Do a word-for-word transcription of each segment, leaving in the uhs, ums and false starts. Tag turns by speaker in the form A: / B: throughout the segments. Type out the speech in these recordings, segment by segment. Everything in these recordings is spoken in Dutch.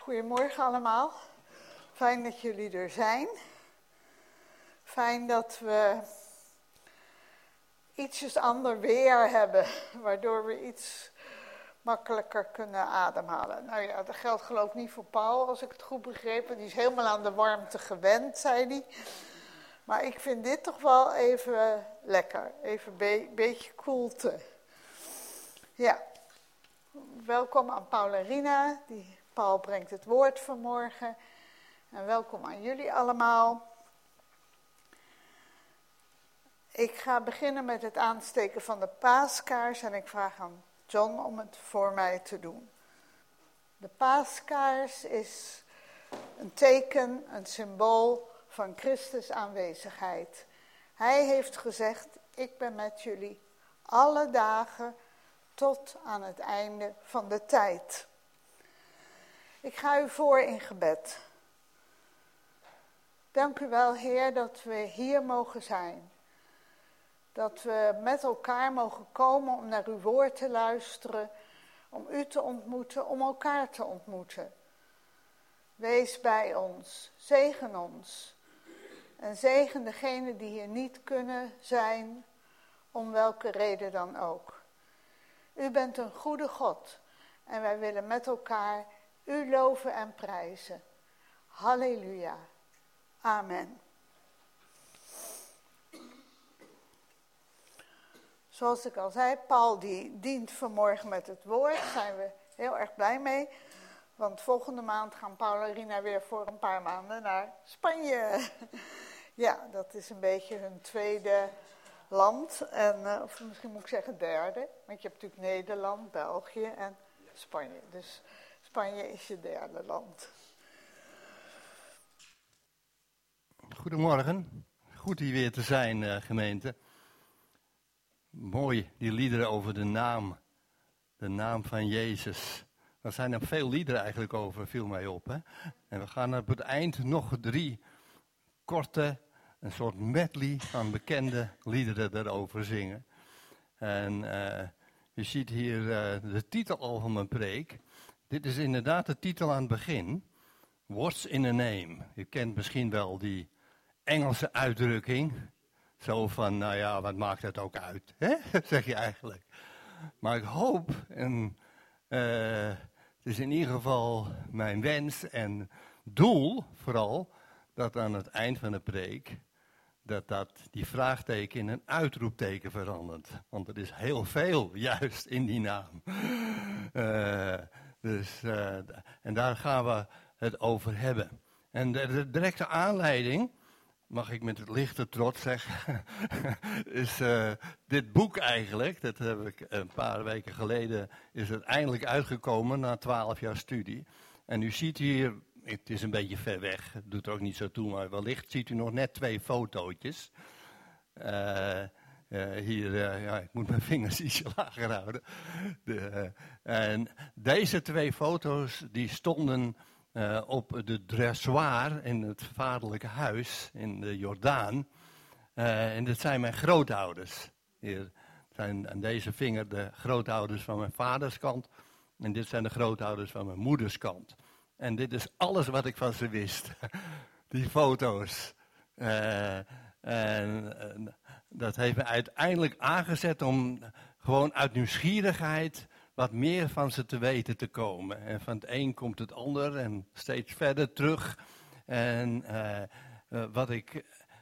A: Goedemorgen allemaal. Fijn dat jullie er zijn. Fijn dat we ietsjes ander weer hebben, waardoor we iets makkelijker kunnen ademhalen. Nou ja, dat geldt geloof ik niet voor Paul, als ik het goed begrepen. Die is helemaal aan de warmte gewend, zei hij. Maar ik vind dit toch wel even lekker. Even een be- beetje koelte. Ja, welkom aan Paul en Rina. Die, Paul brengt het woord vanmorgen. En welkom aan jullie allemaal. Ik ga beginnen met het aansteken van de paaskaars en ik vraag aan John om het voor mij te doen. De paaskaars is een teken, een symbool van Christus aanwezigheid. Hij heeft gezegd, ik ben met jullie alle dagen tot aan het einde van de tijd. Ik ga u voor in gebed. Dank u wel, Heer, dat we hier mogen zijn. Dat we met elkaar mogen komen om naar uw woord te luisteren, om u te ontmoeten, om elkaar te ontmoeten. Wees bij ons, zegen ons. En zegen degenen die hier niet kunnen zijn, om welke reden dan ook. U bent een goede God en wij willen met elkaar u loven en prijzen. Halleluja. Amen. Zoals ik al zei, Paul die dient vanmorgen met het woord. Daar zijn we heel erg blij mee. Want volgende maand gaan Paul en Rina weer voor een paar maanden naar Spanje. Ja, dat is een beetje hun tweede land. En, uh, of misschien moet ik zeggen derde. Want je hebt natuurlijk Nederland, België en Spanje. Dus Spanje is je derde land.
B: Goedemorgen. Goed hier weer te zijn, uh, gemeente. Mooi, die liederen over de naam. De naam van Jezus. Er zijn er veel liederen eigenlijk over, viel mij op. Hè? En we gaan op het eind nog drie korte, een soort medley van bekende liederen erover zingen. En uh, je ziet hier uh, de titel al van mijn preek. Dit is inderdaad de titel aan het begin. What's in a name? Je kent misschien wel die Engelse uitdrukking. Zo van, nou ja, wat maakt het ook uit, hè? Zeg je eigenlijk. Maar ik hoop, en uh, het is in ieder geval mijn wens en doel vooral, dat aan het eind van de preek, dat, dat die vraagteken in een uitroepteken verandert. Want er is heel veel juist in die naam. Uh, dus, uh, en daar gaan we het over hebben. En de, de directe aanleiding, mag ik met het lichte trots zeggen, is uh, dit boek eigenlijk. Dat heb ik een paar weken geleden, is het eindelijk uitgekomen na twaalf jaar studie. En u ziet hier, het is een beetje ver weg, het doet er ook niet zo toe, maar wellicht ziet u nog net twee fotootjes. Uh, uh, hier, uh, ja, ik moet mijn vingers ietsje lager houden. De, uh, en deze twee foto's die stonden Uh, op de dressoir in het vaderlijke huis in de Jordaan. Uh, en dit zijn mijn grootouders. Hier zijn aan deze vinger de grootouders van mijn vaders kant. En dit zijn de grootouders van mijn moeders kant. En dit is alles wat ik van ze wist. Die foto's. Uh, en uh, dat heeft me uiteindelijk aangezet om gewoon uit nieuwsgierigheid wat meer van ze te weten te komen. En van het een komt het ander en steeds verder terug. En uh, uh, wat ik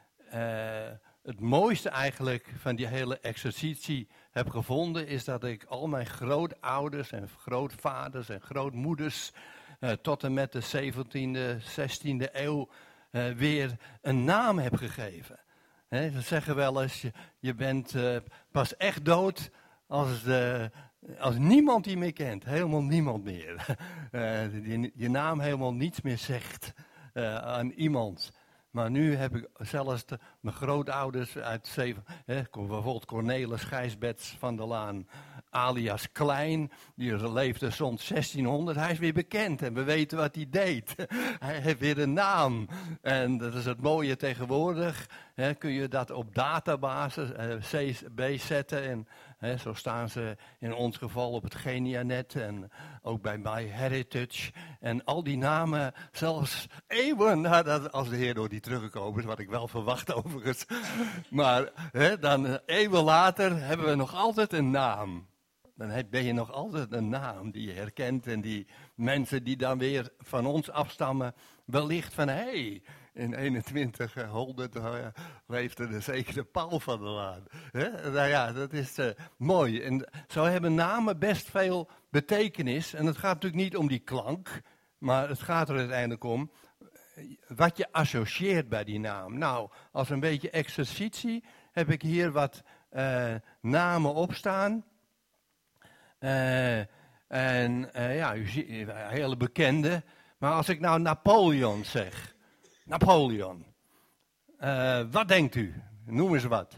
B: uh, het mooiste eigenlijk van die hele exercitie heb gevonden, is dat ik al mijn grootouders en grootvaders en grootmoeders uh, tot en met de zeventiende, zestiende eeuw uh, weer een naam heb gegeven. He, ze zeggen wel eens, je, je bent uh, pas echt dood als de... Als niemand die meer kent, helemaal niemand meer, uh, die, je naam helemaal niets meer zegt uh, aan iemand. Maar nu heb ik zelfs de, mijn grootouders uit zeven, hè, bijvoorbeeld Cornelis Gijsbets van der Laan, alias Klein, die leefde rond zestienhonderd. Hij is weer bekend en we weten wat hij deed. Hij heeft weer een naam. En dat is het mooie tegenwoordig. Hè, kun je dat op databases, uh, C B zetten en He, zo staan ze in ons geval op het Genianet en ook bij MyHeritage. En al die namen, zelfs eeuwen nadat, als de Heer door die teruggekomen is, wat ik wel verwacht overigens. Maar he, dan eeuwen later hebben we nog altijd een naam. Dan ben je nog altijd een naam die je herkent en die mensen die dan weer van ons afstammen, wellicht van, hé, hey, in eenentwintighonderd uh, leefde er zeker de Paul van der Laan. He? Nou ja, dat is uh, mooi. En zo hebben namen best veel betekenis. En het gaat natuurlijk niet om die klank, maar het gaat er uiteindelijk om wat je associeert bij die naam. Nou, als een beetje exercitie heb ik hier wat uh, namen opstaan. Uh, en uh, ja, u ziet, uh, hele bekende. Maar als ik nou Napoleon zeg. Napoleon. Uh, wat denkt u? Noem eens wat.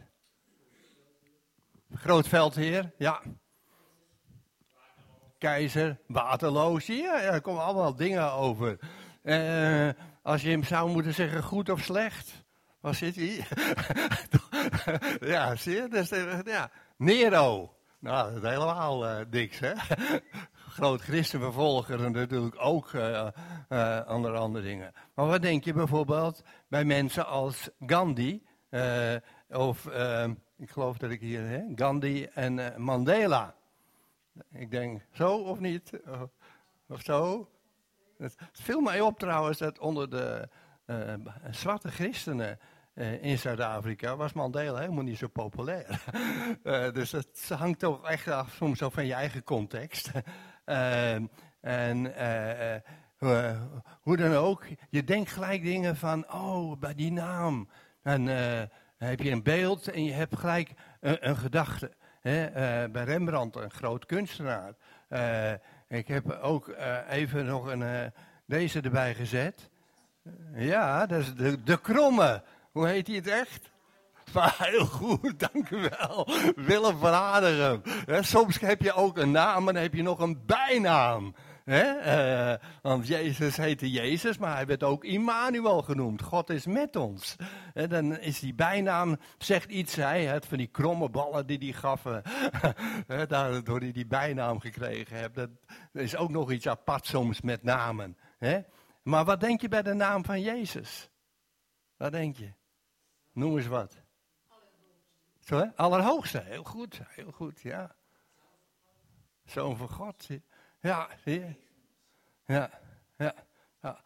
B: Groot veldheer, ja. Keizer, Waterloo, zie je? Ja, er komen allemaal dingen over. Uh, als je hem zou moeten zeggen goed of slecht. Waar zit hij? Ja, zie je? Dus, ja. Nero. Nou, dat is helemaal uh, niks, hè? Groot christenvervolger en natuurlijk ook uh, uh, andere, andere dingen. Maar wat denk je bijvoorbeeld bij mensen als Gandhi, uh, of uh, ik geloof dat ik hier, hè, Gandhi en uh, Mandela. Ik denk, zo of niet? Of, of zo? Het viel mij op trouwens dat onder de uh, zwarte christenen Uh, in Zuid-Afrika was Mandela helemaal niet zo populair. uh, dus het hangt toch echt af soms ook van je eigen context. uh, en uh, uh, hoe dan ook, je denkt gelijk dingen van, oh, bij die naam. Dan uh, heb je een beeld en je hebt gelijk een, een gedachte. Hè? Uh, bij Rembrandt, een groot kunstenaar. Uh, ik heb ook uh, even nog een, uh, deze erbij gezet. Uh, ja, dat is de, de Kromme. Hoe heet hij het echt? Maar heel goed, dank u wel. Willem van Hanegem. He, soms heb je ook een naam en dan heb je nog een bijnaam. He, uh, want Jezus heette Jezus, maar hij werd ook Immanuel genoemd. God is met ons. He, dan is die bijnaam, zegt iets, hij had van die kromme ballen die hij gaf. He, daardoor hij die bijnaam gekregen heeft. Dat is ook nog iets apart soms met namen. He. Maar wat denk je bij de naam van Jezus? Wat denk je? Noem eens wat. Zo, hè? Allerhoogste, heel goed, heel goed, ja. Zoon van God, ja, zie je? Ja, ja, ja.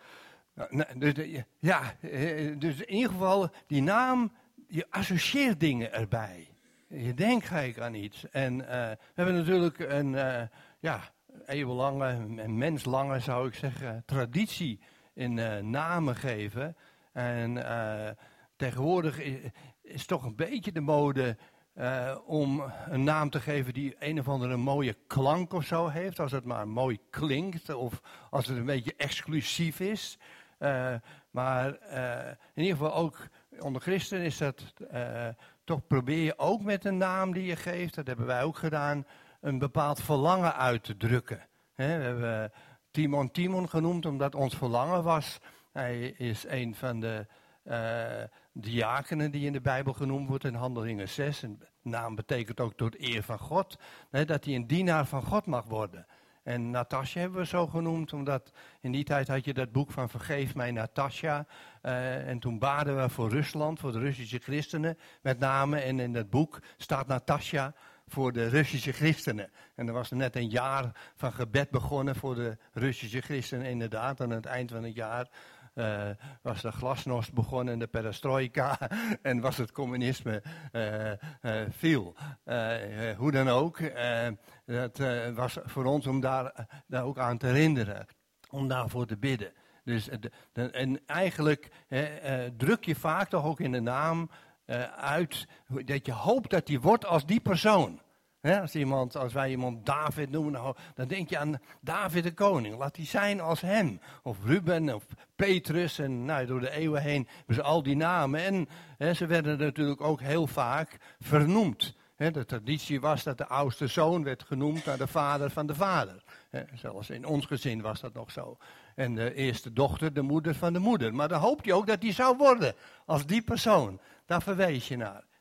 B: Dus, ja, dus in ieder geval, die naam, je associeert dingen erbij. Je denkt gelijk aan iets. En uh, we hebben natuurlijk een, uh, ja, eeuwenlange, een menslange, zou ik zeggen, traditie in uh, namen geven. En uh, tegenwoordig is, is toch een beetje de mode uh, om een naam te geven die een of andere mooie klank of zo heeft. Als het maar mooi klinkt of als het een beetje exclusief is. Uh, maar uh, in ieder geval ook onder christen is dat uh, toch probeer je ook met een naam die je geeft. Dat hebben wij ook gedaan. Een bepaald verlangen uit te drukken. He, we hebben Timon Timon genoemd omdat ons verlangen was. Hij is een van de uh, diakenen die in de Bijbel genoemd wordt in Handelingen zes. Een naam betekent ook tot eer van God. He, dat hij een dienaar van God mag worden. En Natasja hebben we zo genoemd, omdat in die tijd had je dat boek van Vergeef mij Natasja. Uh, en toen baden we voor Rusland, voor de Russische christenen met name. En in dat boek staat Natasja voor de Russische christenen. En er was er net een jaar van gebed begonnen voor de Russische christenen inderdaad. Aan het eind van het jaar uh, was de glasnost begonnen en de perestroika. En was het communisme uh, uh, viel. Uh, uh, hoe dan ook. Uh, dat uh, was voor ons om daar, uh, daar ook aan te herinneren. Om daarvoor te bidden. Dus, uh, de, en eigenlijk uh, uh, druk je vaak toch ook in de naam Uh, uit dat je hoopt dat die wordt als die persoon. He, als, iemand, als wij iemand David noemen, dan denk je aan David de koning. Laat die zijn als hem. Of Ruben of Petrus. En nou, door de eeuwen heen hebben ze al die namen. En he, ze werden natuurlijk ook heel vaak vernoemd. He, de traditie was dat de oudste zoon werd genoemd naar de vader van de vader. He, zelfs in ons gezin was dat nog zo. En de eerste dochter de moeder van de moeder. Maar dan hoop je ook dat die zou worden als die persoon. Daar verwees je naar.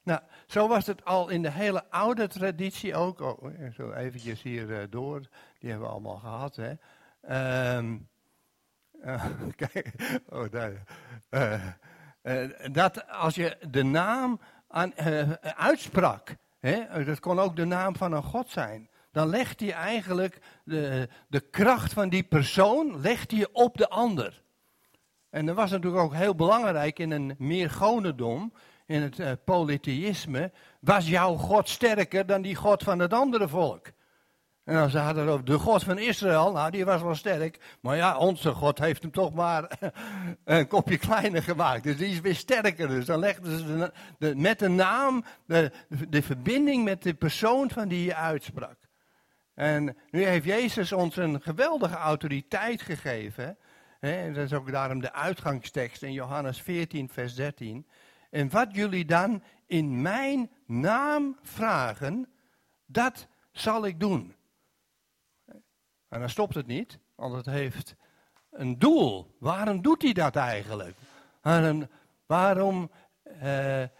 B: Nou, zo was het al in de hele oude traditie ook. Oh, zo eventjes hier uh, door, die hebben we allemaal gehad. Hè. Um, uh, kijk, oh, daar. Uh, uh, dat als je de naam aan, uh, uitsprak, hè, dat kon ook de naam van een God zijn. Dan legt hij eigenlijk de, de kracht van die persoon legt hij op de ander. En dat was natuurlijk ook heel belangrijk in een meergodendom, in het uh, polytheïsme. Was jouw God sterker dan die God van het andere volk? En dan hadden ze over de God van Israël, nou die was wel sterk. Maar ja, onze God heeft hem toch maar een kopje kleiner gemaakt. Dus die is weer sterker. Dus dan legden ze de, de, met de naam de, de verbinding met de persoon van die je uitsprak. En nu heeft Jezus ons een geweldige autoriteit gegeven. Hè? Dat is ook daarom de uitgangstekst in Johannes veertien, vers dertien. En wat jullie dan in mijn naam vragen, dat zal ik doen. En dan stopt het niet, want het heeft een doel. Waarom doet hij dat eigenlijk? Waarom, waarom uh, uh,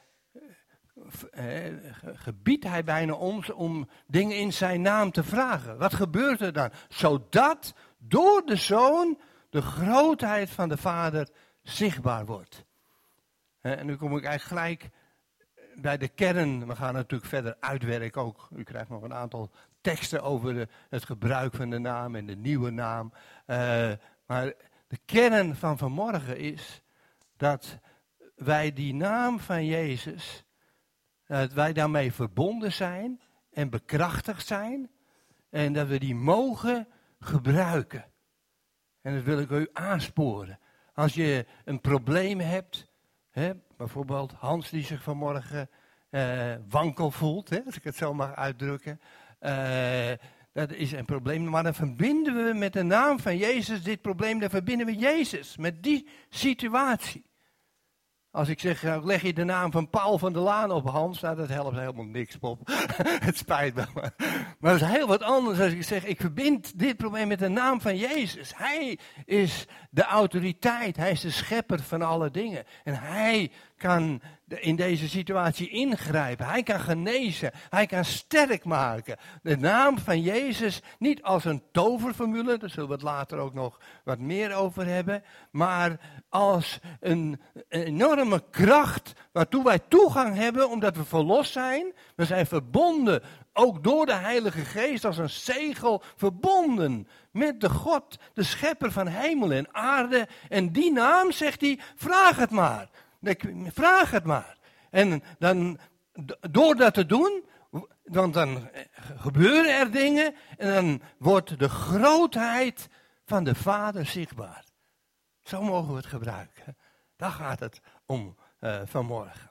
B: gebiedt hij bijna ons om dingen in zijn naam te vragen? Wat gebeurt er dan? Zodat door de Zoon de grootheid van de Vader zichtbaar wordt. Uh, en nu kom ik eigenlijk gelijk bij de kern. We gaan natuurlijk verder uitwerken ook. U krijgt nog een aantal teksten over de, het gebruik van de naam en de nieuwe naam. Uh, maar de kern van vanmorgen is dat wij die naam van Jezus, dat wij daarmee verbonden zijn en bekrachtigd zijn. En dat we die mogen gebruiken. En dat wil ik u aansporen. Als je een probleem hebt, hè, bijvoorbeeld Hans die zich vanmorgen uh, wankel voelt, hè, als ik het zo mag uitdrukken. Uh, dat is een probleem, maar dan verbinden we met de naam van Jezus dit probleem, dan verbinden we Jezus met die situatie. Als ik zeg, nou, leg je de naam van Paul van der Laan op Hans, nou dat helpt helemaal niks, Pop. Het spijt me. Maar, maar dat is heel wat anders als ik zeg, ik verbind dit probleem met de naam van Jezus. Hij is de autoriteit, hij is de schepper van alle dingen. En hij kan in deze situatie ingrijpen, hij kan genezen, hij kan sterk maken. De naam van Jezus niet als een toverformule, daar zullen we het later ook nog wat meer over hebben, maar als een enorme kracht waartoe wij toegang hebben omdat we verlost zijn. We zijn verbonden, ook door de Heilige Geest, als een zegel verbonden met de God, de schepper van hemel en aarde. En die naam, zegt hij, vraag het maar. Vraag het maar. En dan, door dat te doen, want dan gebeuren er dingen en dan wordt de grootheid van de Vader zichtbaar. Zo mogen we het gebruiken. Daar gaat het om uh, vanmorgen.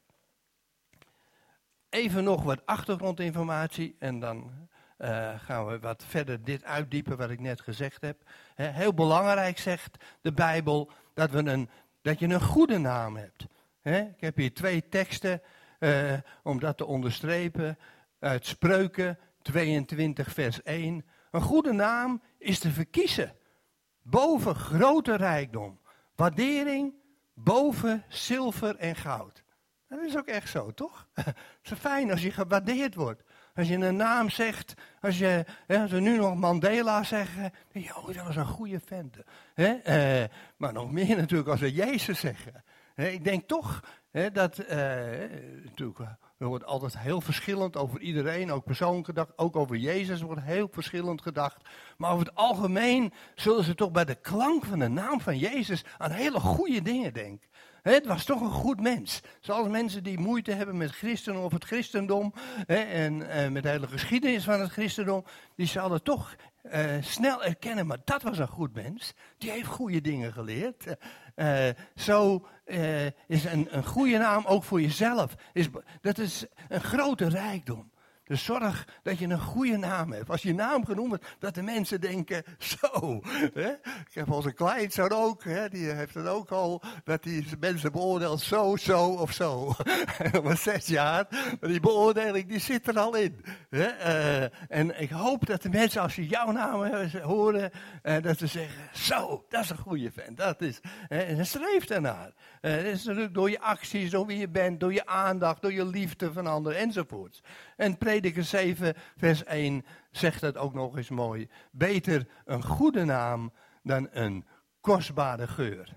B: Even nog wat achtergrondinformatie en dan uh, gaan we wat verder dit uitdiepen wat ik net gezegd heb. He, heel belangrijk zegt de Bijbel dat, we een, dat je een goede naam hebt. He, ik heb hier twee teksten uh, om dat te onderstrepen. Uit Spreuken tweeëntwintig vers één. Een goede naam is te verkiezen boven grote rijkdom. Waardering boven zilver en goud. Dat is ook echt zo, toch? Het is fijn als je gewaardeerd wordt. Als je een naam zegt, als, je, hè, als we nu nog Mandela zeggen, denk je, oh, dat was een goede vent. Hè? Uh, maar nog meer natuurlijk als we Jezus zeggen. Hè, ik denk toch hè, dat, uh, natuurlijk, er wordt altijd heel verschillend over iedereen, ook persoonlijk gedacht, ook over Jezus wordt heel verschillend gedacht. Maar over het algemeen zullen ze toch bij de klank van de naam van Jezus aan hele goede dingen denken. Het was toch een goed mens. Zoals mensen die moeite hebben met christenen of het christendom. Hè, en uh, met de hele geschiedenis van het christendom. Die zouden toch uh, snel erkennen. Maar dat was een goed mens. Die heeft goede dingen geleerd. Uh, zo uh, is een, een goede naam ook voor jezelf. Is, dat is een grote rijkdom. Dus zorg dat je een goede naam hebt. Als je naam genoemd wordt, dat de mensen denken, zo. Hè? Ik heb onze kleinzoon ook, hè? Die heeft het ook al, dat hij mensen beoordeelt zo, zo of zo. Maar zes jaar, maar die beoordeling die zit er al in. Hè? Uh, en ik hoop dat de mensen, als ze jouw naam horen, uh, dat ze zeggen, zo, dat is een goede vent. Dat is, uh, en streef daarnaar. Uh, dat is natuurlijk door je acties, door wie je bent, door je aandacht, door je liefde van anderen enzovoorts. En Prediker zeven vers één zegt dat ook nog eens mooi. Beter een goede naam dan een kostbare geur.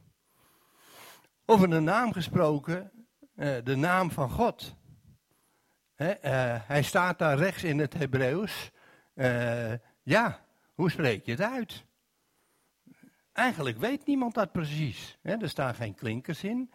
B: Over de naam gesproken, uh, de naam van God. He, uh, hij staat daar rechts in het Hebreeuws. Uh, ja, hoe spreek je het uit? Eigenlijk weet niemand dat precies. He, er staan geen klinkers in.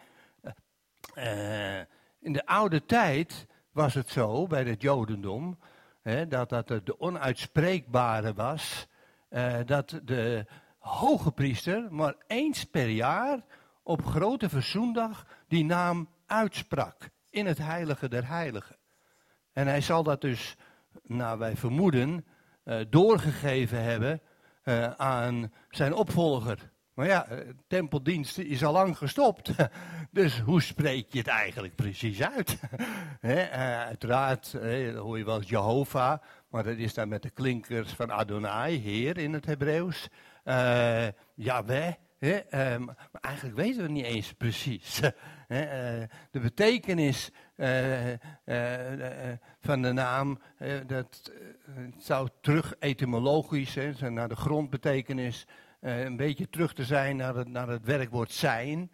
B: Uh, in de oude tijd was het zo, bij het Jodendom, he, dat dat de onuitspreekbare was. Uh, dat de hoge priester maar eens per jaar op grote verzoendag die naam uitsprak. In het heilige der heiligen. En hij zal dat dus, nou wij vermoeden, uh, doorgegeven hebben uh, aan zijn opvolger. Maar ja, de tempeldienst is al lang gestopt. Dus hoe spreek je het eigenlijk precies uit? He, uh, uiteraard he, hoor je wel eens Jehovah, maar dat is dan met de klinkers van Adonai, Heer in het Hebreeuws. Uh, Yahweh. He, uh, maar eigenlijk weten we het niet eens precies. He, uh, de betekenis uh, uh, uh, van de naam, uh, dat uh, zou terug etymologisch, he, naar de grondbetekenis, uh, een beetje terug te zijn naar het, naar het werkwoord zijn.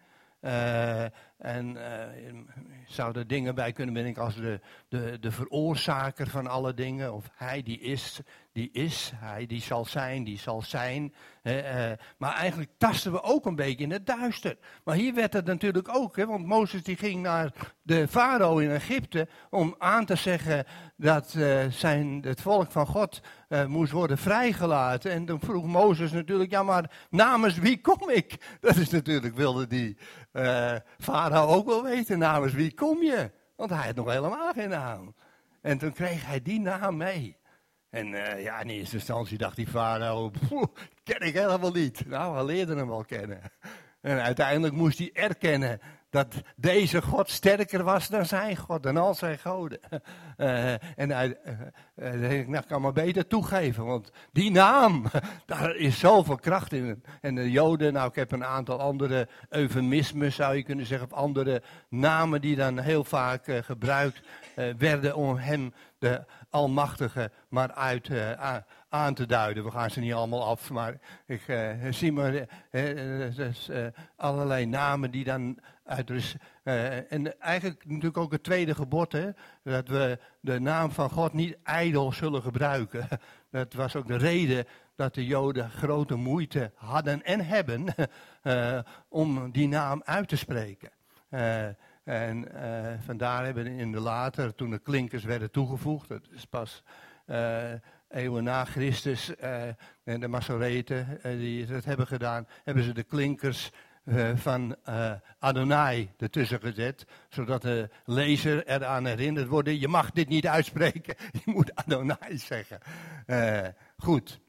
B: Uh, en uh, zou er dingen bij kunnen bedenken als de, de, de veroorzaker van alle dingen, of hij die is, die is, hij die zal zijn, die zal zijn. Uh, uh, maar eigenlijk tasten we ook een beetje in het duister. Maar hier werd het natuurlijk ook, hè, want Mozes die ging naar de farao in Egypte om aan te zeggen dat uh, zijn, het volk van God uh, moest worden vrijgelaten. En toen vroeg Mozes natuurlijk, ja maar namens wie kom ik? Dat is natuurlijk, wilde die uh, farao ook wel weten, namens wie kom je? Want hij had nog helemaal geen naam. En toen kreeg hij die naam mee. En uh, ja, in eerste instantie dacht die farao, ken ik helemaal niet. Nou, we leerden hem wel kennen. En uiteindelijk moest hij erkennen dat deze God sterker was dan zijn God, dan al zijn goden. Uh, en hij uh, uh, denk ik, nou, ik kan maar beter toegeven, want die naam, daar is zoveel kracht in. En de Joden, nou, ik heb een aantal andere eufemismen, zou je kunnen zeggen, of andere namen die dan heel vaak uh, gebruikt uh, werden om hem, de Almachtige, maar uit uh, a, aan te duiden. We gaan ze niet allemaal af, maar ik uh, zie maar uh, uh, dus, uh, allerlei namen die dan uit rust. Uh, en eigenlijk natuurlijk ook het tweede gebod, hè, dat we de naam van God niet ijdel zullen gebruiken. Dat was ook de reden dat de Joden grote moeite hadden en hebben uh, om die naam uit te spreken. Uh, En uh, vandaar hebben we in de later, toen de klinkers werden toegevoegd, dat is pas uh, eeuwen na Christus, uh, en de Masoreten uh, die dat hebben gedaan, hebben ze de klinkers uh, van uh, Adonai ertussen gezet, zodat de lezer eraan herinnerd wordt, je mag dit niet uitspreken, je moet Adonai zeggen. Uh, goed.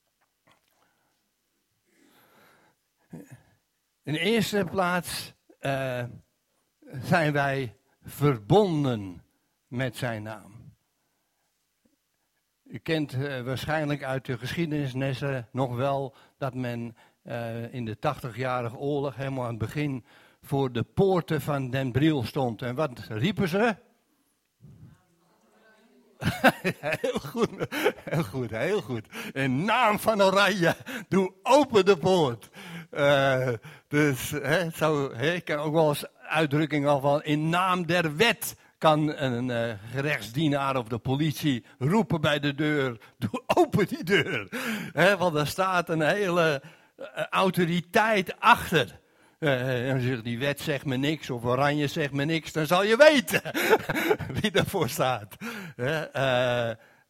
B: In de eerste plaats Uh, zijn wij verbonden met zijn naam. U kent uh, waarschijnlijk uit de geschiedenislessen nog wel dat men uh, in de tachtigjarige oorlog helemaal aan het begin voor de poorten van Den Briel stond. En wat riepen ze? Heel goed, heel goed, heel goed. In naam van Oranje, doe open de poort. Uh, dus, hè, zo, hè, ik ken ook wel eens uitdrukking al van, in naam der wet kan een uh, gerechtsdienaar of de politie roepen bij de deur, doe open die deur. Hè, want er staat een hele uh, autoriteit achter. Uh, en zegt die wet zegt me niks, of Oranje zegt me niks, dan zal je weten wie ervoor staat. Uh, uh,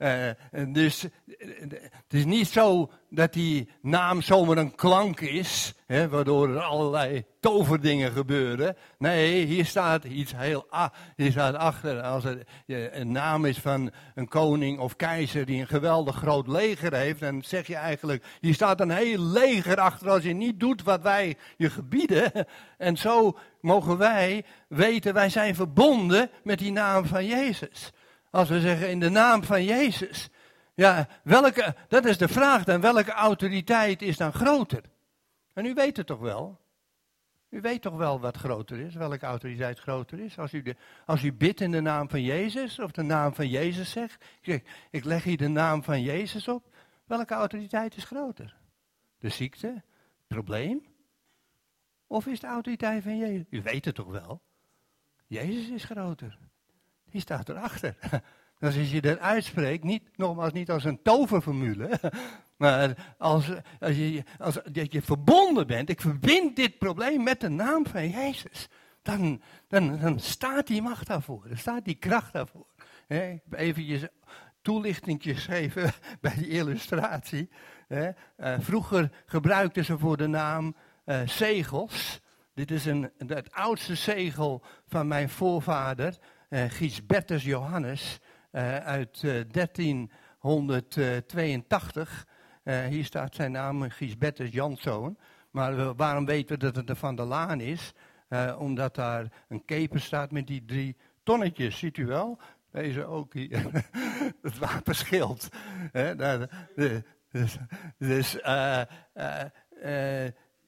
B: Uh, dus het is niet zo dat die naam zomaar een klank is, hè, waardoor er allerlei toverdingen gebeuren. Nee, hier staat iets heel a- hier staat achter. Als het een naam is van een koning of keizer die een geweldig groot leger heeft, dan zeg je eigenlijk, hier staat een heel leger achter als je niet doet wat wij je gebieden. En zo mogen wij weten, wij zijn verbonden met die naam van Jezus. Als we zeggen in de naam van Jezus. Ja, welke, dat is de vraag dan, welke autoriteit is dan groter? En u weet het toch wel? U weet toch wel wat groter is, welke autoriteit groter is? Als u, de, als u bidt in de naam van Jezus, of de naam van Jezus zegt. Ik zeg, ik leg hier de naam van Jezus op. Welke autoriteit is groter? De ziekte? Het probleem? Of is de autoriteit van Jezus? U weet het toch wel? Jezus is groter. Die staat erachter. Dus als je dat uitspreekt, niet, nogmaals niet als een toverformule, maar als, als, je, als dat je verbonden bent, ik verbind dit probleem met de naam van Jezus, dan, dan, dan staat die macht daarvoor, dan staat die kracht daarvoor. He, even toelichtingjes geven bij die illustratie. He, uh, vroeger gebruikten ze voor de naam uh, zegels. Dit is een, het oudste zegel van mijn voorvader, uh, Gisbertus Johannes, uh, uit uh, dertienhonderdtweeëntachtig. Uh, hier staat zijn naam, Gisbertus Janszoon. Maar uh, waarom weten we dat het de Van der Laan is? Uh, omdat daar een keper staat met die drie tonnetjes, ziet u wel? Deze ook hier, het wapenschild. He, daar, de, dus dus uh, uh, uh,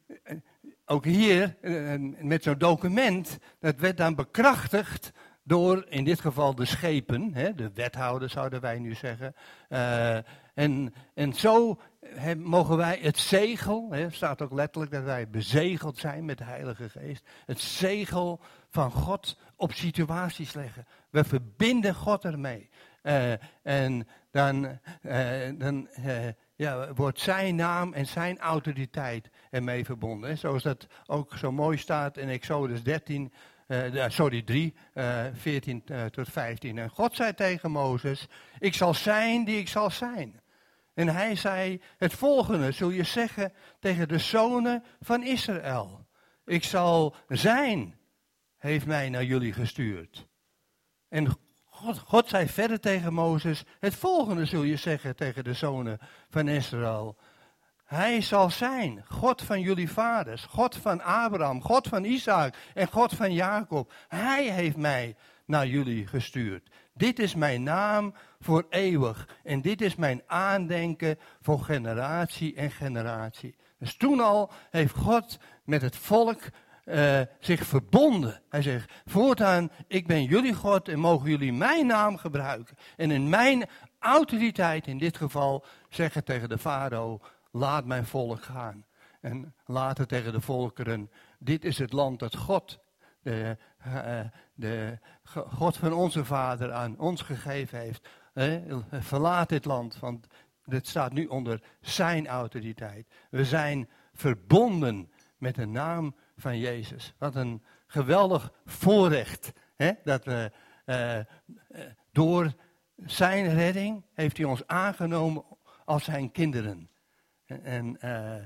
B: ook hier, uh, met zo'n document, dat werd dan bekrachtigd door, in dit geval de schepen, hè, de wethouder zouden wij nu zeggen. Uh, en, en zo he, mogen wij het zegel, hè, staat ook letterlijk dat wij bezegeld zijn met de Heilige Geest, het zegel van God op situaties leggen. We verbinden God ermee. Uh, en dan, uh, dan uh, ja, wordt zijn naam en zijn autoriteit ermee verbonden. Hè. Zoals dat ook zo mooi staat in Exodus dertien, uh, sorry drie, uh, veertien uh, tot vijftien. En God zei tegen Mozes, ik zal zijn die ik zal zijn. En hij zei, het volgende zul je zeggen tegen de zonen van Israël. Ik zal zijn, heeft mij naar jullie gestuurd. En God, God zei verder tegen Mozes, het volgende zul je zeggen tegen de zonen van Israël. Hij zal zijn, God van jullie vaders, God van Abraham, God van Isaac en God van Jacob. Hij heeft mij naar jullie gestuurd. Dit is mijn naam voor eeuwig en dit is mijn aandenken voor generatie en generatie. Dus toen al heeft God met het volk Uh, zich verbonden. Hij zegt, voortaan, ik ben jullie God en mogen jullie mijn naam gebruiken. En in mijn autoriteit, in dit geval, zeggen tegen de farao, laat mijn volk gaan. En later tegen de volkeren, dit is het land dat God, de, uh, de God van onze vader aan ons gegeven heeft. Uh, verlaat dit land, want dit staat nu onder zijn autoriteit. We zijn verbonden met de naam van Jezus. Wat een geweldig voorrecht. Hè? Dat we uh, uh, door zijn redding heeft hij ons aangenomen als zijn kinderen. En, en, uh,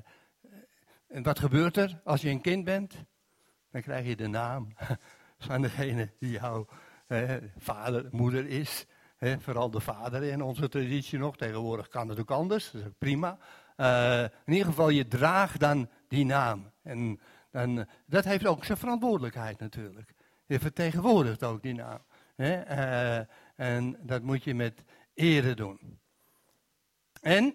B: en wat gebeurt er als je een kind bent? Dan krijg je de naam van degene die jouw uh, vader, moeder is. Hè? Vooral de vader in onze traditie nog. Tegenwoordig kan het ook anders, dat is ook prima. Uh, in ieder geval, je draagt dan die naam. En En dat heeft ook zijn verantwoordelijkheid natuurlijk. Je vertegenwoordigt ook die naam. Hè? Uh, en dat moet je met ere doen. En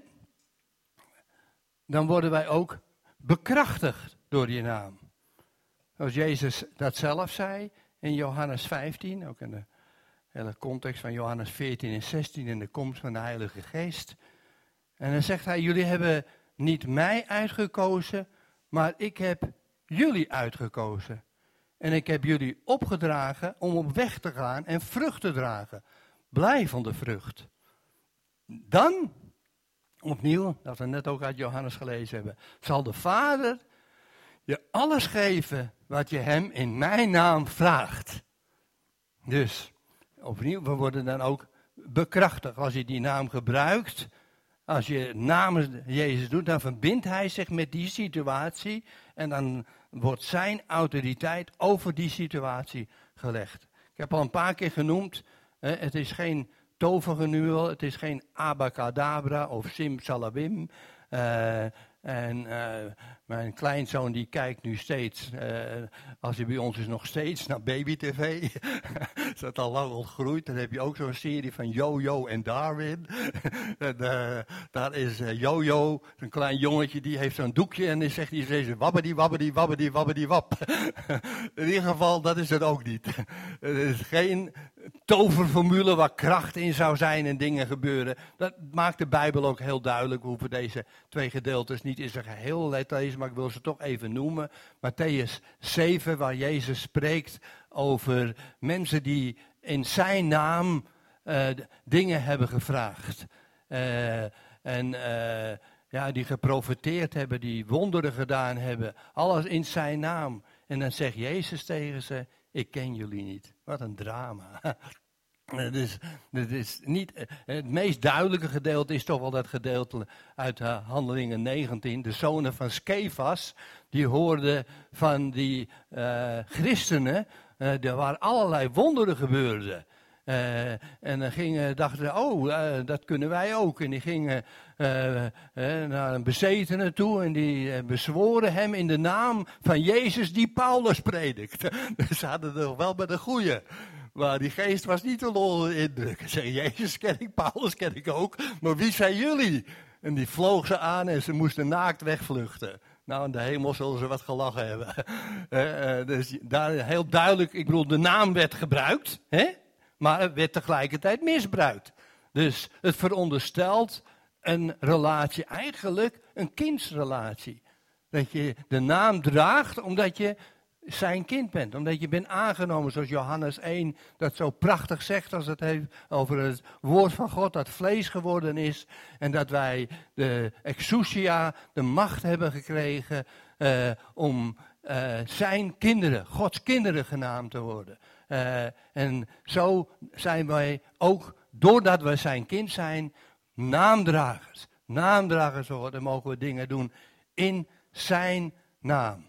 B: dan worden wij ook bekrachtigd door die naam. Zoals Jezus dat zelf zei in Johannes vijftien, ook in de hele context van Johannes veertien en zestien in de komst van de Heilige Geest. En dan zegt hij, jullie hebben niet mij uitgekozen, maar ik heb jullie uitgekozen. En ik heb jullie opgedragen om op weg te gaan en vrucht te dragen. Blijvende vrucht. Dan, opnieuw, dat we net ook uit Johannes gelezen hebben, zal de Vader je alles geven wat je hem in mijn naam vraagt. Dus, opnieuw, we worden dan ook bekrachtigt. Als je die naam gebruikt, als je namens Jezus doet, dan verbindt hij zich met die situatie. En dan wordt zijn autoriteit over die situatie gelegd. Ik heb al een paar keer genoemd, hè, het is geen tovergenuel, het is geen abacadabra of simsalabim. Uh, en uh, mijn kleinzoon die kijkt nu steeds, uh, als hij bij ons is nog steeds, naar Baby T V. Is dat al lang ontgroeid. Dan heb je ook zo'n serie van Jojo en Darwin. en, uh, daar is uh, Jojo, een klein jongetje, die heeft zo'n doekje en dan zegt hij steeds wabbedi, wabbedi, wabbedi, wabbedi, wap. In ieder geval, dat is het ook niet. Het is geen toverformule waar kracht in zou zijn en dingen gebeuren. Dat maakt de Bijbel ook heel duidelijk. We hoeven deze twee gedeeltes niet in zijn geheel te lezen, maar ik wil ze toch even noemen. Mattheüs zeven, waar Jezus spreekt over mensen die in zijn naam uh, dingen hebben gevraagd. Uh, en uh, ja, die geprofeteerd hebben, die wonderen gedaan hebben. Alles in zijn naam. En dan zegt Jezus tegen ze, ik ken jullie niet. Wat een drama. Het is, het is niet, het meest duidelijke gedeelte is toch wel dat gedeelte uit uh, Handelingen negentien. De zonen van Skefas, die hoorden van die uh, christenen, uh, er waar allerlei wonderen gebeurden. Uh, en dan gingen, dachten oh, uh, dat kunnen wij ook. En die gingen uh, uh, naar een bezetene toe en die uh, bezworen hem in de naam van Jezus die Paulus predikt. Dus ze hadden het nog wel bij de goeie. Maar die geest was niet te lol indruk. Ze zei, Jezus ken ik, Paulus ken ik ook, maar wie zijn jullie? En die vloog ze aan en ze moesten naakt wegvluchten. Nou, in de hemel zullen ze wat gelachen hebben. uh, uh, dus daar heel duidelijk, ik bedoel, de naam werd gebruikt, hè? Maar het werd tegelijkertijd misbruikt. Dus het veronderstelt een relatie, eigenlijk een kindsrelatie. Dat je de naam draagt omdat je zijn kind bent. Omdat je bent aangenomen, zoals Johannes één dat zo prachtig zegt als het heeft over het woord van God dat vlees geworden is. En dat wij de exousia, de macht hebben gekregen uh, om uh, zijn kinderen, Gods kinderen genaamd te worden. Uh, en zo zijn wij ook, doordat we zijn kind zijn, naamdragers. Naamdragers worden, mogen we dingen doen in zijn naam.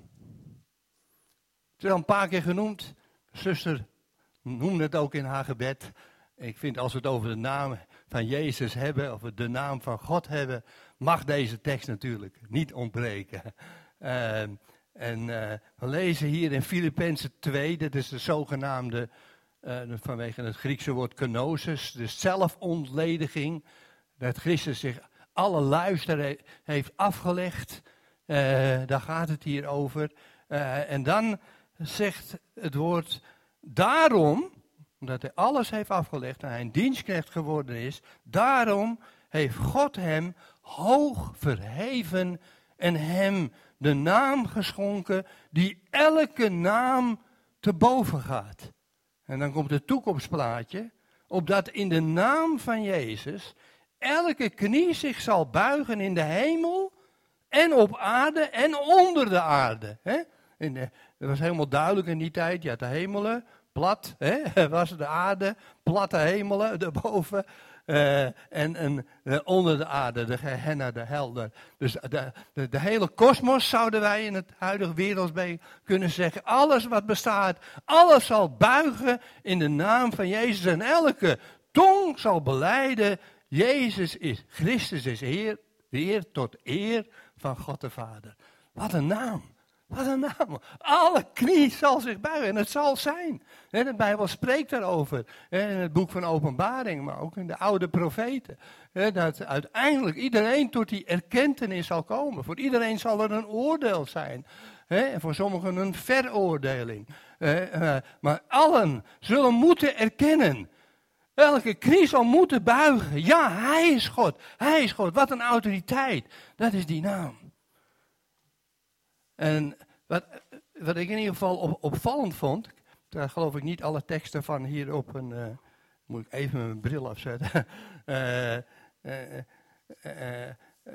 B: Het is al een paar keer genoemd. Zuster noemde het ook in haar gebed. Ik vind als we het over de naam van Jezus hebben, of we de naam van God hebben, mag deze tekst natuurlijk niet ontbreken. Uh, en uh, we lezen hier in Filippenzen twee, dat is de zogenaamde, uh, vanwege het Griekse woord kenosis, de zelfontlediging. Dat Christus zich alle luister he, heeft afgelegd. Uh, daar gaat het hier over. Uh, en dan zegt het woord, daarom, omdat hij alles heeft afgelegd en hij een dienstknecht geworden is, daarom heeft God hem hoog verheven en hem de naam geschonken die elke naam te boven gaat. En dan komt het toekomstplaatje, opdat in de naam van Jezus elke knie zich zal buigen in de hemel en op aarde en onder de aarde. Hè? In de, dat was helemaal duidelijk in die tijd. Je had de hemelen, plat, hè? Was de aarde, platte hemelen erboven. Uh, en, en uh, onder de aarde, de Gehenna, de helder. Dus de, de, de hele kosmos zouden wij in het huidige wereldbeeld kunnen zeggen. Alles wat bestaat, alles zal buigen in de naam van Jezus. En elke tong zal belijden, Jezus is, Christus is Heer, Heer tot eer van God de Vader. Wat een naam. Wat een naam. Alle knie zal zich buigen en het zal zijn. De Bijbel spreekt daarover. In het boek van Openbaring, maar ook in de oude profeten. Dat uiteindelijk iedereen tot die erkentenis zal komen. Voor iedereen zal er een oordeel zijn. En voor sommigen een veroordeling. Maar allen zullen moeten erkennen. Elke knie zal moeten buigen. Ja, hij is God. Hij is God. Wat een autoriteit. Dat is die naam. En wat, wat ik in ieder geval op, opvallend vond, daar geloof ik niet alle teksten van hier op een, uh, moet ik even mijn bril afzetten, uh, uh, uh,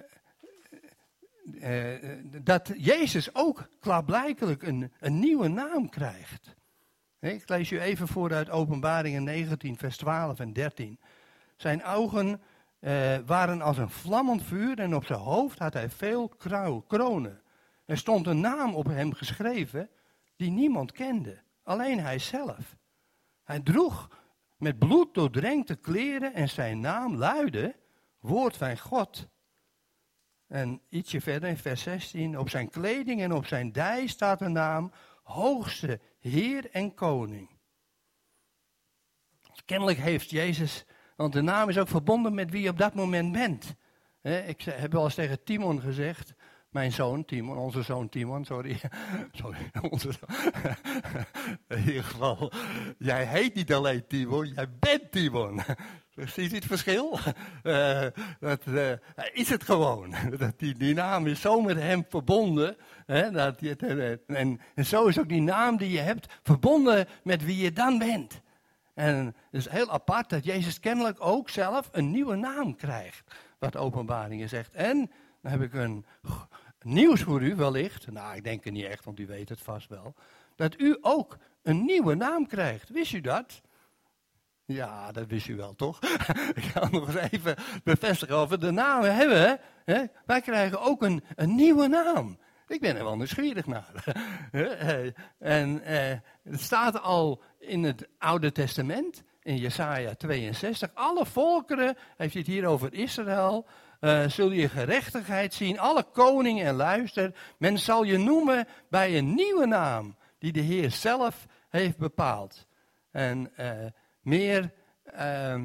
B: uh, uh, dat Jezus ook klaarblijkelijk een, een nieuwe naam krijgt. Ik lees u even voor uit Openbaringen negentien, vers twaalf en dertien. Zijn ogen uh, waren als een vlammend vuur en op zijn hoofd had hij veel krou- kronen. Er stond een naam op hem geschreven die niemand kende, alleen hij zelf. Hij droeg met bloed doordrenkte kleren en zijn naam luidde Woord van God. En ietsje verder in vers zestien, op zijn kleding en op zijn dij staat de naam Hoogste Heer en Koning. Kennelijk heeft Jezus, want de naam is ook verbonden met wie je op dat moment bent. He, ik heb wel eens tegen Timon gezegd, mijn zoon Timon, onze zoon Timon, sorry. sorry onze zoon. In ieder geval, jij heet niet alleen Timon, jij bent Timon. Zie je het verschil? Uh, dat, uh, is het gewoon. Dat die, die naam is zo met hem verbonden. Hè, dat je, uh, en, en zo is ook die naam die je hebt verbonden met wie je dan bent. En het is heel apart dat Jezus kennelijk ook zelf een nieuwe naam krijgt. Wat Openbaringen zegt. En dan heb ik een nieuws voor u wellicht. Nou, ik denk er niet echt, want u weet het vast wel. Dat u ook een nieuwe naam krijgt. Wist u dat? Ja, dat wist u wel, toch? Ik ga nog eens even bevestigen over de namen hebben. Hè? Wij krijgen ook een, een nieuwe naam. Ik ben er wel nieuwsgierig naar. En eh, het staat al in het Oude Testament, in Jesaja tweeënzestig. Alle volkeren, heeft hij het hier over Israël, uh, zul je gerechtigheid zien. Alle koningen en luister. Men zal je noemen bij een nieuwe naam, die de Heer zelf heeft bepaald. En uh, meer uh,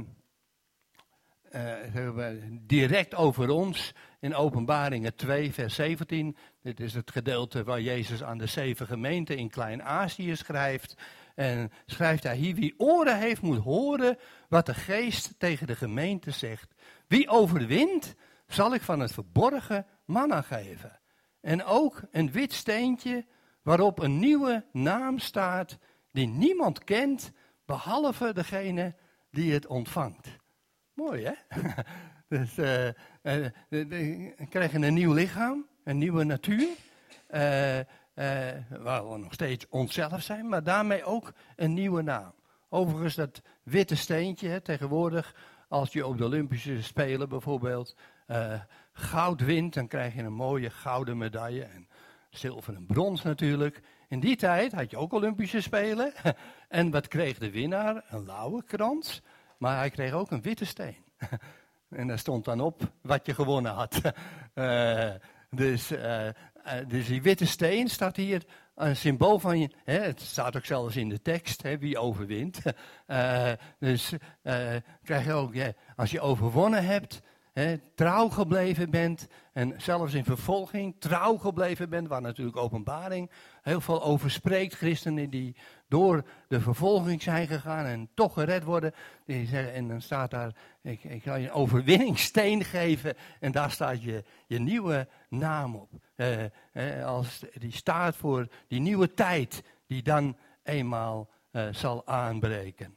B: uh, direct over ons in Openbaringen twee, vers zeventien. Dit is het gedeelte waar Jezus aan de zeven gemeenten in Klein-Azië schrijft. En schrijft hij hier, wie oren heeft moet horen wat de geest tegen de gemeente zegt. Wie overwint, zal ik van het verborgen manna geven. En ook een wit steentje waarop een nieuwe naam staat die niemand kent, behalve degene die het ontvangt. Mooi, hè? Dus uh, uh, we krijgen een nieuw lichaam, een nieuwe natuur. Uh, uh, waar we nog steeds onszelf zijn, maar daarmee ook een nieuwe naam. Overigens dat witte steentje, hè, tegenwoordig, als je op de Olympische Spelen bijvoorbeeld uh, goud wint, dan krijg je een mooie gouden medaille. En zilver en brons natuurlijk. In die tijd had je ook Olympische Spelen. En wat kreeg de winnaar? Een lauwerkrans. Maar hij kreeg ook een witte steen. En daar stond dan op wat je gewonnen had. Uh, dus, uh, uh, dus die witte steen staat hier een symbool van je. Hè, het staat ook zelfs in de tekst, hè, wie overwint. Uh, dus uh, krijg je ook, ja, als je overwonnen hebt, hè, trouw gebleven bent en zelfs in vervolging trouw gebleven bent, waar natuurlijk Openbaring heel veel over spreekt. Christenen die door de vervolging zijn gegaan en toch gered worden. Die zeggen, en dan staat daar, ik, ik ga je een overwinningssteen geven en daar staat je, je nieuwe naam op. Uh, uh, als, die staat voor die nieuwe tijd die dan eenmaal uh, zal aanbreken.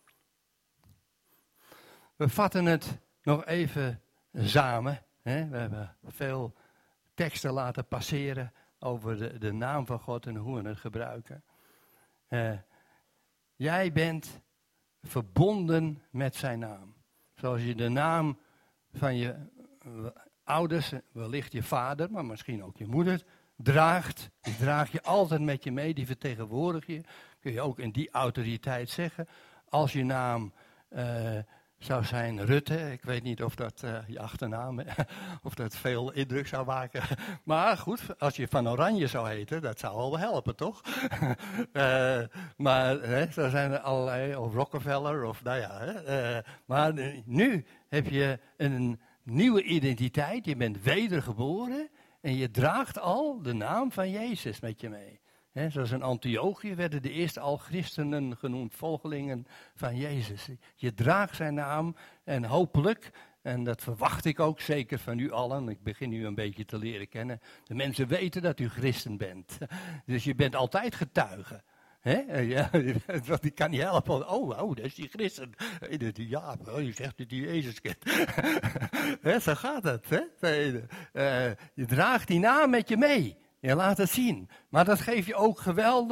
B: We vatten het nog even samen. Hè? We hebben veel teksten laten passeren over de, de naam van God en hoe we het gebruiken. Uh, jij bent verbonden met zijn naam. Zoals je de naam van je ouders, wellicht je vader, maar misschien ook je moeder, draagt. Die draag je altijd met je mee, die vertegenwoordig je. Kun je ook in die autoriteit zeggen. Als je naam uh, zou zijn Rutte, ik weet niet of dat uh, je achternaam, of dat veel indruk zou maken. Maar goed, als je van Oranje zou heten, dat zou wel helpen, toch? uh, maar hè, zo zijn er allerlei, of Rockefeller, of nou ja. Hè, uh, maar uh, nu heb je een nieuwe identiteit, je bent wedergeboren en je draagt al de naam van Jezus met je mee. He, zoals in Antiochië werden de eerste al christenen genoemd, volgelingen van Jezus. Je draagt zijn naam en hopelijk, en dat verwacht ik ook zeker van u allen, ik begin u een beetje te leren kennen, de mensen weten dat u christen bent. Dus je bent altijd getuige. He? Ja, want die kan niet helpen. Oh, oh, dat is die christen. Ja, je zegt dat hij Jezus kent. He, zo gaat het. Hè? Uh, je draagt die naam met je mee. Je laat het zien. Maar dat geeft je ook geweldig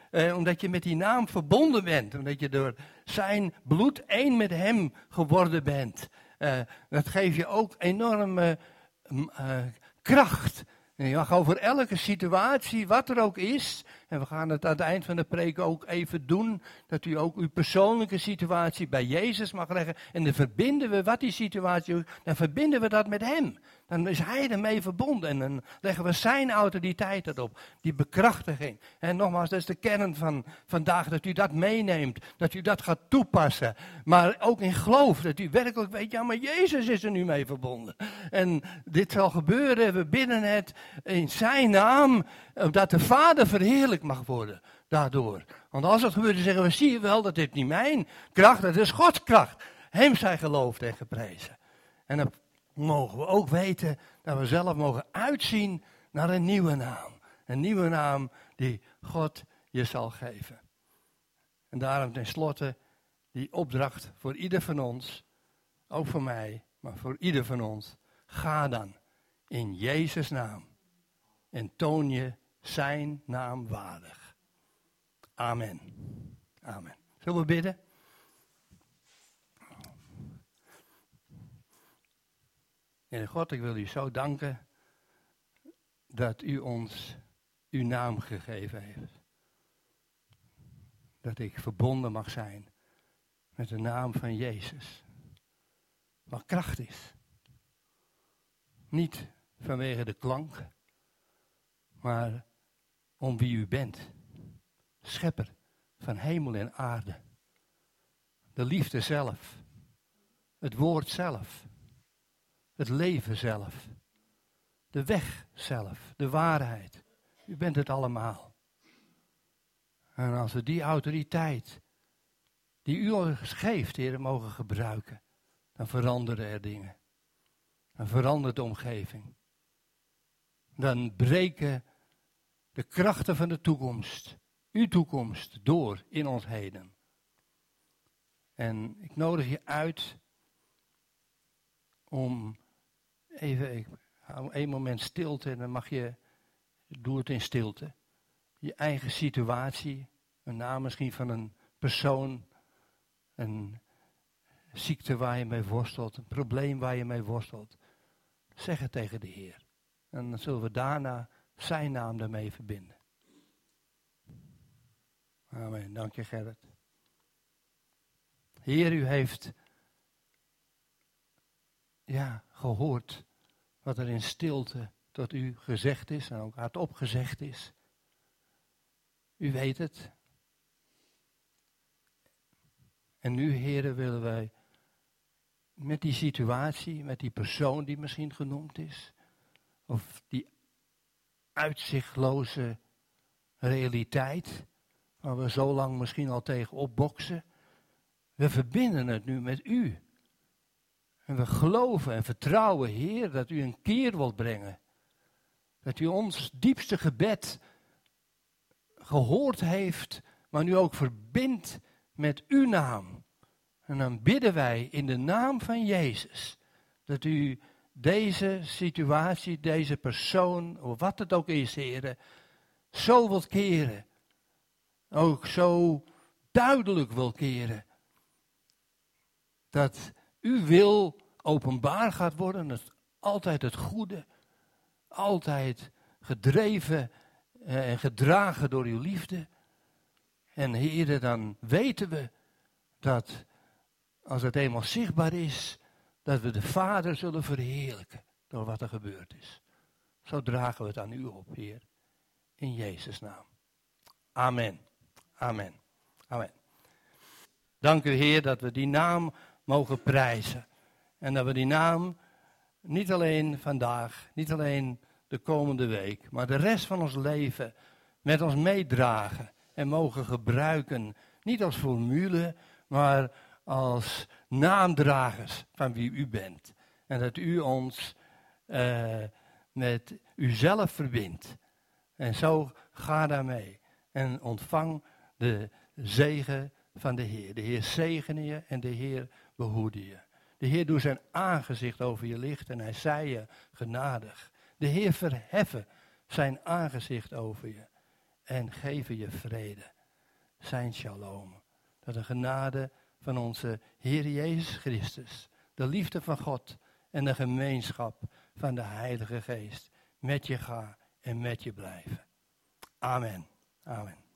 B: Eh, omdat je met die naam verbonden bent. Omdat je door zijn bloed één met hem geworden bent. Uh, dat geeft je ook enorme uh, kracht. En je mag over elke situatie, wat er ook is, en we gaan het aan het eind van de preek ook even doen, dat u ook uw persoonlijke situatie bij Jezus mag leggen. En dan verbinden we, wat die situatie ook, dan verbinden we dat met hem. Dan is hij ermee verbonden en dan leggen we zijn autoriteit erop, die bekrachtiging. En nogmaals, dat is de kern van vandaag, dat u dat meeneemt, dat u dat gaat toepassen. Maar ook in geloof, dat u werkelijk weet, ja, maar Jezus is er nu mee verbonden. En dit zal gebeuren, we bidden het in zijn naam, dat de Vader verheerlijk mag worden daardoor. Want als het gebeurt, dan zeggen we, zie je wel, dat dit niet mijn kracht, dat is Gods kracht. Hem zij geloofd en geprezen. En dan mogen we ook weten dat we zelf mogen uitzien naar een nieuwe naam. Een nieuwe naam die God je zal geven. En daarom tenslotte die opdracht voor ieder van ons, ook voor mij, maar voor ieder van ons. Ga dan in Jezus' naam en toon je zijn naam waardig. Amen. Amen. Zullen we bidden? Heer God, ik wil u zo danken dat u ons uw naam gegeven heeft. Dat ik verbonden mag zijn met de naam van Jezus. Wat kracht is. Niet vanwege de klank, maar om wie u bent. Schepper van hemel en aarde. De liefde zelf. Het woord zelf. Het leven zelf. De weg zelf. De waarheid. U bent het allemaal. En als we die autoriteit die u ons geeft, Heer, mogen gebruiken, dan veranderen er dingen. Dan verandert de omgeving. Dan breken de krachten van de toekomst, uw toekomst, door in ons heden. En ik nodig je uit om even, ik hou één moment stilte en dan mag je, doe het in stilte. Je eigen situatie, een naam misschien van een persoon, een ziekte waar je mee worstelt, een probleem waar je mee worstelt. Zeg het tegen de Heer. En dan zullen we daarna zijn naam daarmee verbinden. Amen. Dank je, Gerrit. Heer, u heeft ja, gehoord wat er in stilte tot u gezegd is en ook hardop gezegd is. U weet het. En nu, Heer, willen wij met die situatie, met die persoon die misschien genoemd is, of die uitzichtloze realiteit, waar we zo lang misschien al tegen opboksen, we verbinden het nu met u. En we geloven en vertrouwen, Heer, dat u een keer wilt brengen. Dat u ons diepste gebed gehoord heeft, maar nu ook verbindt met uw naam. En dan bidden wij in de naam van Jezus, dat u deze situatie, deze persoon, of wat het ook is, Heer, zo wilt keren. Ook zo duidelijk wil keren. Dat uw wil openbaar gaat worden, dat altijd het goede, altijd gedreven en gedragen door uw liefde. En Heer, dan weten we dat als het eenmaal zichtbaar is, dat we de Vader zullen verheerlijken door wat er gebeurd is. Zo dragen we het aan u op, Heer, in Jezus' naam. Amen. Amen. Amen. Dank u, Heer, dat we die naam mogen prijzen. En dat we die naam niet alleen vandaag, niet alleen de komende week, maar de rest van ons leven met ons meedragen en mogen gebruiken. Niet als formule, maar als naamdragers van wie u bent. En dat u ons uh, met uzelf verbindt. En zo ga daarmee en ontvang de zegen van de Heer. De Heer zegene je en de Heer behoede je. De Heer doet zijn aangezicht over je licht en hij zij je genadig. De Heer verheffen zijn aangezicht over je en geven je vrede. zijn shalom. Dat de genade van onze Heer Jezus Christus, de liefde van God en de gemeenschap van de Heilige Geest met je gaan en met je blijven. Amen. Amen.